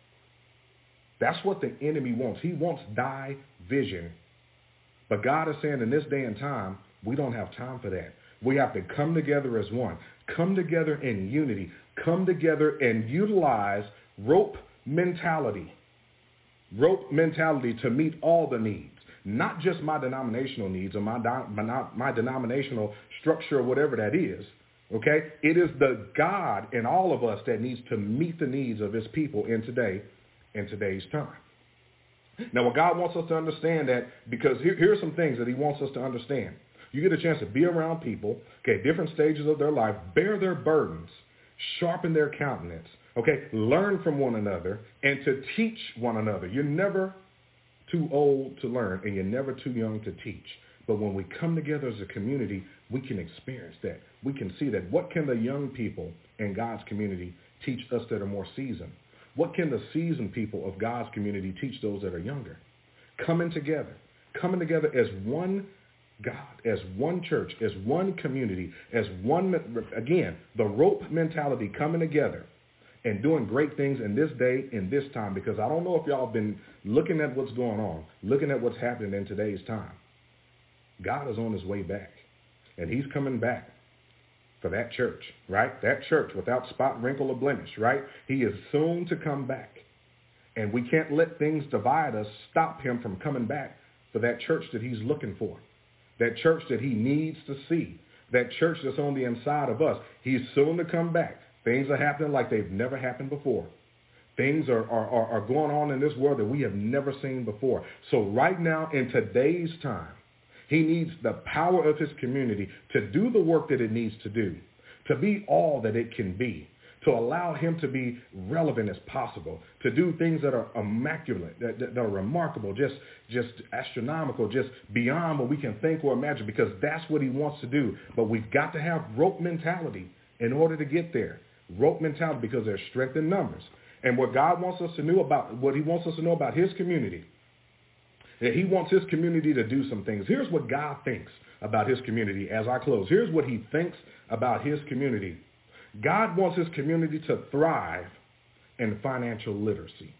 That's what the enemy wants. He wants division. But God is saying in this day and time, we don't have time for that. We have to come together as one. Come together in unity. Come together and utilize rope mentality. Rope mentality to meet all the needs. Not just my denominational needs or my, my, my denominational structure or whatever that is. Okay? It is the God in all of us that needs to meet the needs of his people in today, in today's time. Now, what God wants us to understand that, because here, here are some things that he wants us to understand. You get a chance to be around people, okay, different stages of their life, bear their burdens, sharpen their countenance, okay, learn from one another, and to teach one another. You're never too old to learn, and you're never too young to teach. But when we come together as a community, we can experience that. We can see that. What can the young people in God's community teach us that are more seasoned? What can the seasoned people of God's community teach those that are younger? Coming together, coming together as one God, as one church, as one community, as one, again, the rope mentality coming together and doing great things in this day, in this time, because I don't know if y'all have been looking at what's going on, looking at what's happening in today's time. God is on his way back, and he's coming back for that church, right? That church without spot, wrinkle, or blemish, right? He is soon to come back, and we can't let things divide us, stop him from coming back for that church that he's looking for, that church that he needs to see, that church that's on the inside of us. He's soon to come back. Things are happening like they've never happened before. Things are, are, are going on in this world that we have never seen before. So right now, in today's time, he needs the power of his community to do the work that it needs to do, to be all that it can be, to allow him to be relevant as possible, to do things that are immaculate, that, that are remarkable, just, just astronomical, just beyond what we can think or imagine, because that's what he wants to do. But we've got to have rope mentality in order to get there. Rope mentality, because there's strength in numbers. And what God wants us to know about, what he wants us to know about his community, that he wants his community to do some things. Here's what God thinks about his community as I close. Here's what he thinks about his community. God wants his community to thrive in financial literacy.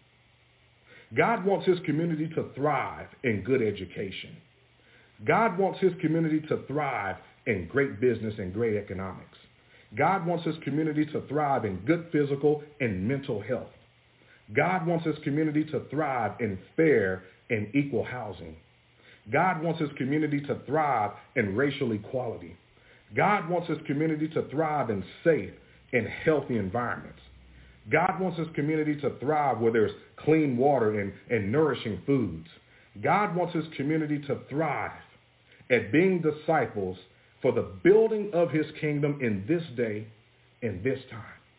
God wants his community to thrive in good education. God wants his community to thrive in great business and great economics. God wants his community to thrive in good physical and mental health. God wants his community to thrive in fair and equal housing. God wants his community to thrive in racial equality. God wants his community to thrive in safe and healthy environments. God wants his community to thrive where there's clean water and, and nourishing foods. God wants his community to thrive at being disciples for the building of his kingdom in this day, in this time.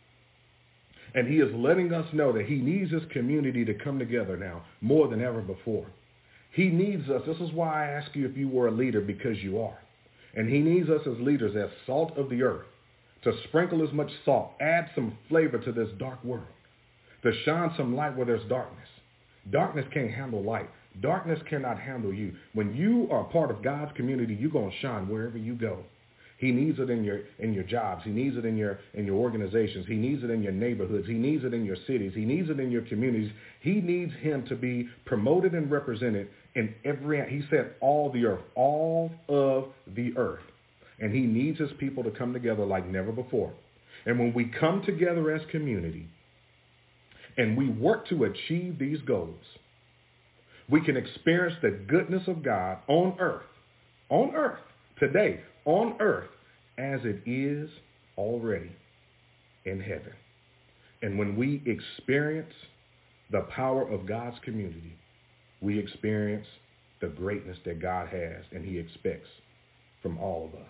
And he is letting us know that he needs his community to come together now more than ever before. He needs us. This is why I ask you if you were a leader, because you are. And he needs us as leaders, as salt of the earth, to sprinkle as much salt, add some flavor to this dark world, to shine some light where there's darkness. Darkness can't handle light. Darkness cannot handle you. When you are part of God's community, you're going to shine wherever you go. He needs it in your in your jobs. He needs it in your in your organizations. He needs it in your neighborhoods. He needs it in your cities. He needs it in your communities. He needs him to be promoted and represented in every, he said, all the earth, all of the earth. And he needs his people to come together like never before. And when we come together as community and we work to achieve these goals, we can experience the goodness of God on earth, on earth, today, on earth, as it is already in heaven. And when we experience the power of God's community, we experience the greatness that God has and he expects from all of us.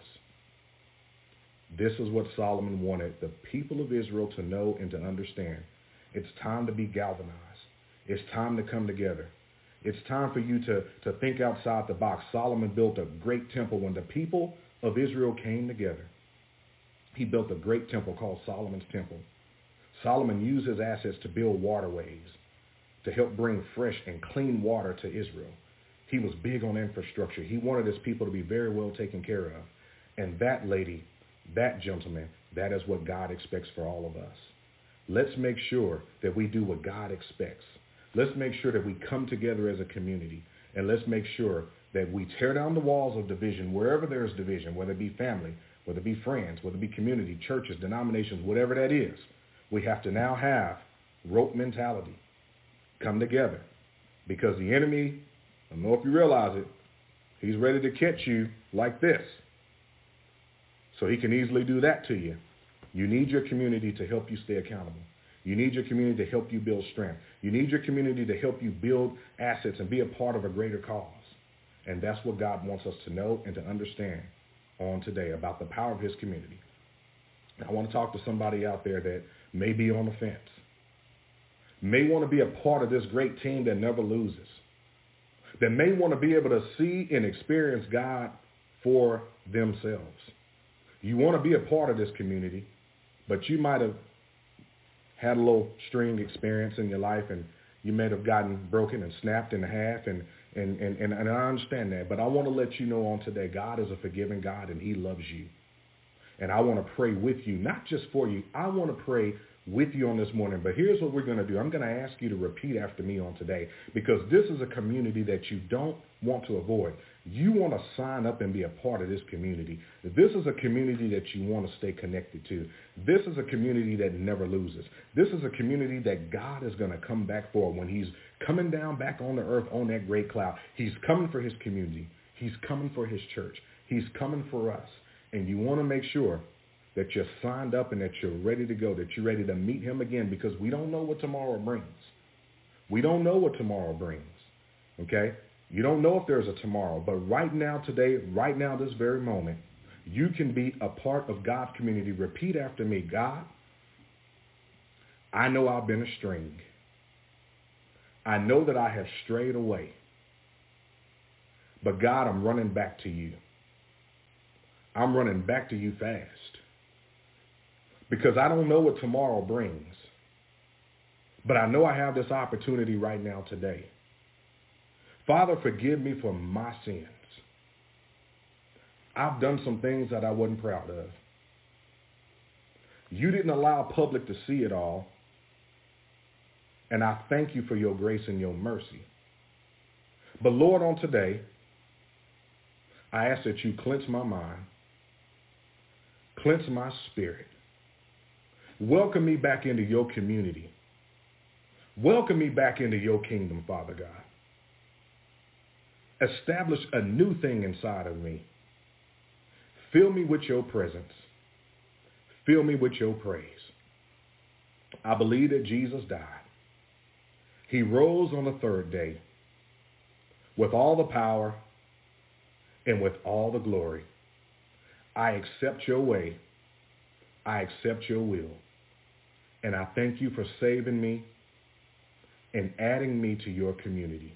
This is what Solomon wanted the people of Israel to know and to understand. It's time to be galvanized. It's time to come together. It's time for you to, to think outside the box. Solomon built a great temple. When the people of Israel came together, he built a great temple called Solomon's Temple. Solomon used his assets to build waterways to help bring fresh and clean water to Israel. He was big on infrastructure. He wanted his people to be very well taken care of. And that lady, that gentleman, that is what God expects for all of us. Let's make sure that we do what God expects. Let's make sure that we come together as a community, and let's make sure that we tear down the walls of division wherever there is division, whether it be family, whether it be friends, whether it be community, churches, denominations, whatever that is. We have to now have rope mentality. Come together, because the enemy, I don't know if you realize it, he's ready to catch you like this. So he can easily do that to you. You need your community to help you stay accountable. You need your community to help you build strength. You need your community to help you build assets and be a part of a greater cause. And that's what God wants us to know and to understand on today about the power of his community. I want to talk to somebody out there that may be on the fence, may want to be a part of this great team that never loses, that may want to be able to see and experience God for themselves. You want to be a part of this community, but you might have had a little string experience in your life, and you may have gotten broken and snapped in half, and, And, and, and, and I understand that. But I want to let you know on today, God is a forgiving God, and he loves you. And I want to pray with you, not just for you. I want to pray with you on this morning. But here's what we're going to do. I'm going to ask you to repeat after me on today, because this is a community that you don't want to avoid. You want to sign up and be a part of this community. This is a community that you want to stay connected to. This is a community that never loses. This is a community that God is going to come back for when he's coming down back on the earth on that great cloud. He's coming for his community. He's coming for his church. He's coming for us. And you want to make sure that you're signed up and that you're ready to go, that you're ready to meet him again, because we don't know what tomorrow brings. We don't know what tomorrow brings, okay? You don't know if there's a tomorrow, but right now, today, right now, this very moment, you can be a part of God's community. Repeat after me. God, I know I've been astray. I know that I have strayed away. But God, I'm running back to you. I'm running back to you fast. Because I don't know what tomorrow brings. But I know I have this opportunity right now today. Father, forgive me for my sins. I've done some things that I wasn't proud of. You didn't allow public to see it all. And I thank you for your grace and your mercy. But Lord, on today, I ask that you cleanse my mind, cleanse my spirit. Welcome me back into your community. Welcome me back into your kingdom, Father God. Establish a new thing inside of me. Fill me with your presence. Fill me with your praise. I believe that Jesus died. He rose on the third day with all the power and with all the glory. I accept your way. I accept your will. And I thank you for saving me and adding me to your community.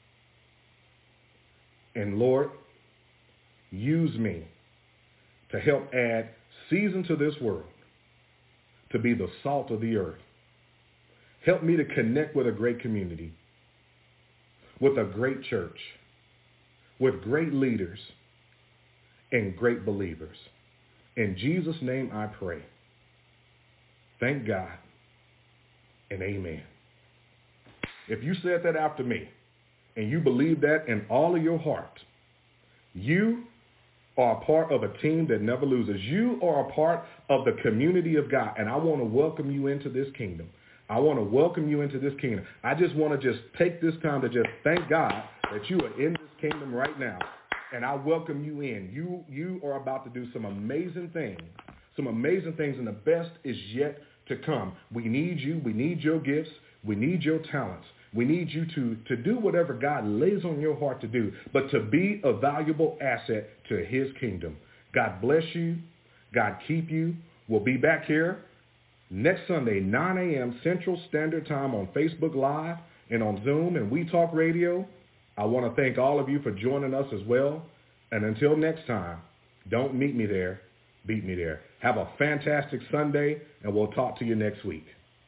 And Lord, use me to help add season to this world, to be the salt of the earth. Help me to connect with a great community, with a great church, with great leaders and great believers. In Jesus' name I pray. Thank God and amen. If you said that after me and you believe that in all of your heart, you are a part of a team that never loses. You are a part of the community of God, and I want to welcome you into this kingdom. I want to welcome you into this kingdom. I just want to just take this time to just thank God that you are in this kingdom right now, and I welcome you in. You, you are about to do some amazing things, some amazing things, and the best is yet to come. We need you. We need your gifts. We need your talents. We need you to, to do whatever God lays on your heart to do, but to be a valuable asset to his kingdom. God bless you. God keep you. We'll be back here next Sunday, nine a.m. Central Standard Time on Facebook Live and on Zoom and We Talk Radio. I want to thank all of you for joining us as well. And until next time, don't meet me there, beat me there. Have a fantastic Sunday, and we'll talk to you next week.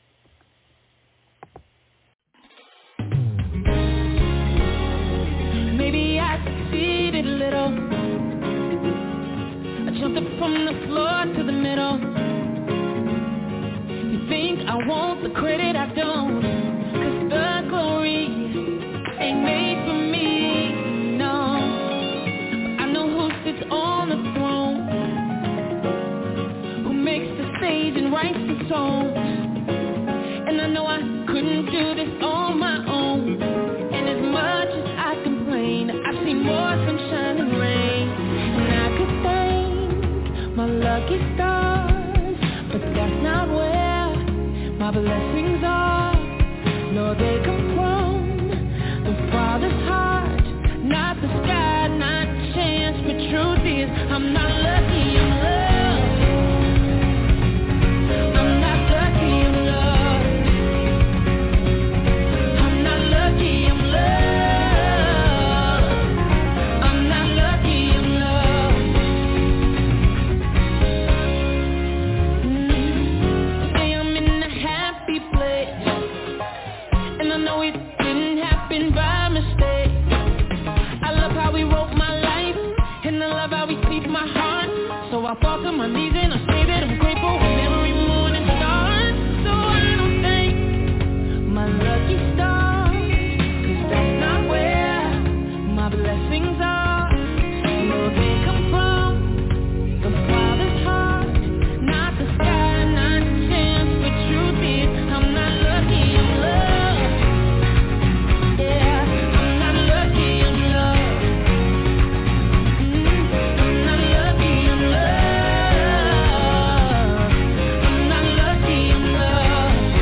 Maybe I succeeded a little. I jumped up from the floor to the middle. You think I want the credit, I don't. Cause the glory ain't made for me, no. But I know who sits on the throne, who makes the stage and writes the songs. And I know I couldn't do this on my own. And as much as I complain, I see more sunshine and rain. And I could thank my lucky stars, but that's not where my blessings are. No, they come from the Father's heart, not the sky, not chance. But truth is, I'm not lucky, I'm loved. I'm not lucky, I'm loved. I'm not lucky, I'm loved. I'm not lucky, I'm loved. Mm. Say I'm in a happy place, and I know it didn't happen by mistake. I fall to my knees and I say that I'm grateful when every morning starts. So I don't thank my lucky stars, 'cause that's not where my blessings are. No, they come from the Father's heart, not the sky, not the chance. But truth is, I'm not lucky, I'm loved. Yeah, I'm not lucky, I'm loved. Mm, I'm not lucky, I'm loved. I'm not lucky, I'm loved.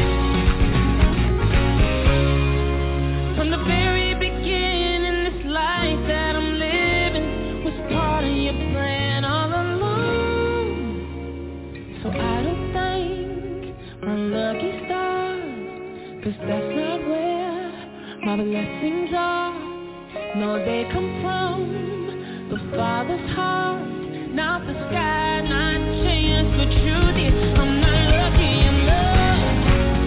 From the very beginning, this life that I'm living was part of your plan all along. So I don't thank my lucky stars, 'cause that's not where my blessings are. No, they come from the Father's heart, not the sky, not chance. But truth is, I'm not lucky, I'm loved.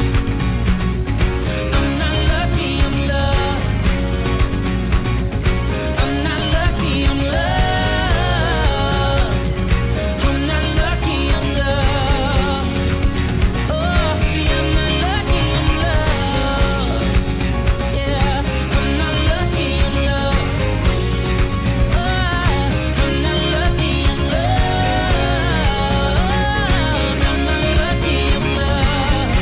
I'm not lucky, I'm loved. I'm not lucky, I'm loved. I'm not lucky, I'm loved. Oh, see, I'm not lucky, I'm loved. Yeah, I'm not lucky, I'm loved. Oh, I'm not lucky, I'm loved. I'm not lucky, I'm loved.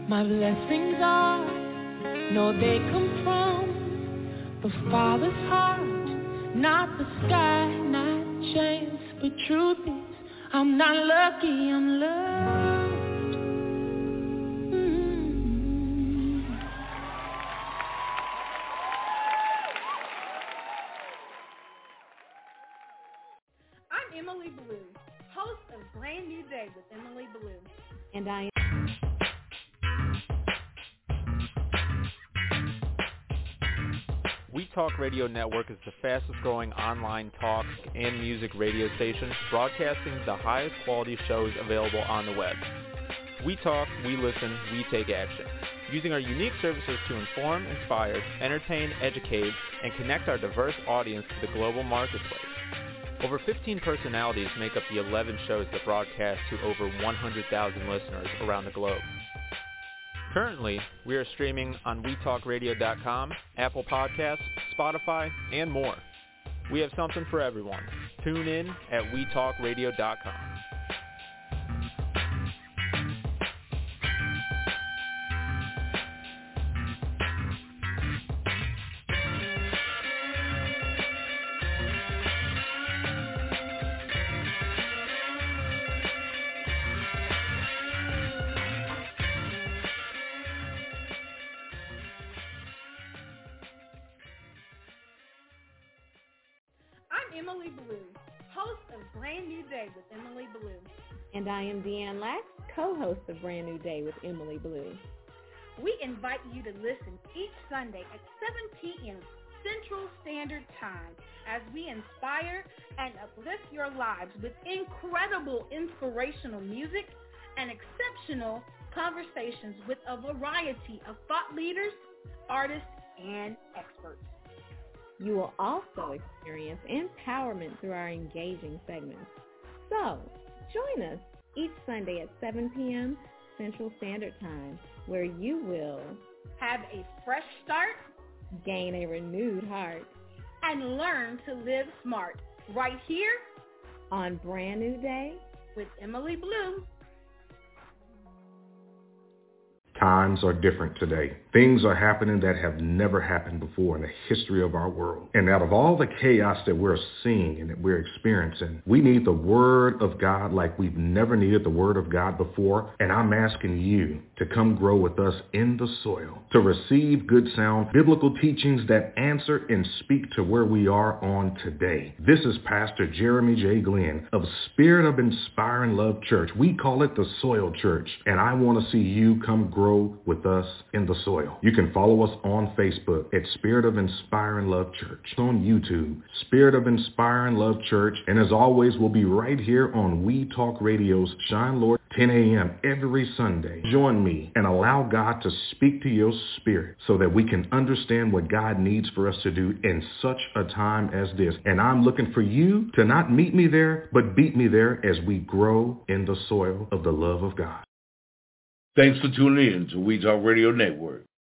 My blessings are, no, they come from the Father's heart, not the sky, not chance. But truth is, I'm not lucky, I'm loved. Mm-hmm. I'm Emily Blue, host of Brand New Day with Emily Blue. And I am We Talk Radio Network is the fastest growing online talk and music radio station broadcasting the highest quality shows available on the web. We talk, we listen, we take action, using our unique services to inform, inspire, entertain, educate, and connect our diverse audience to the global marketplace. Over fifteen personalities make up the eleven shows that broadcast to over one hundred thousand listeners around the globe. Currently, we are streaming on we talk radio dot com, Apple Podcasts, Spotify, and more. We have something for everyone. Tune in at we talk radio dot com. Emily Blue, host of Brand New Day with Emily Blue. And I am Deanne Lax, co-host of Brand New Day with Emily Blue. We invite you to listen each Sunday at seven p.m. Central Standard Time as we inspire and uplift your lives with incredible inspirational music and exceptional conversations with a variety of thought leaders, artists, and experts. You will also experience empowerment through our engaging segments. So, join us each Sunday at seven p.m. Central Standard Time, where you will have a fresh start, gain a renewed heart, and learn to live smart right here on Brand New Day with Emily Blue. Times are different today. Things are happening that have never happened before in the history of our world. And out of all the chaos that we're seeing and that we're experiencing, we need the Word of God like we've never needed the Word of God before. And I'm asking you to come grow with us in the soil, to receive good sound biblical teachings that answer and speak to where we are on today. This is Pastor Jeremy J. Glenn of Spirit of Inspiring Love Church. We call it the Soil Church. And I want to see you come grow with us in the soil. You can follow us on Facebook at Spirit of Inspiring Love Church, on YouTube, Spirit of Inspiring Love Church, and as always, we'll be right here on We Talk Radio's Shine Lord, ten a.m. every Sunday. Join me and allow God to speak to your spirit so that we can understand what God needs for us to do in such a time as this. And I'm looking for you to not meet me there, but beat me there as we grow in the soil of the love of God. Thanks for tuning in to We Talk Radio Network.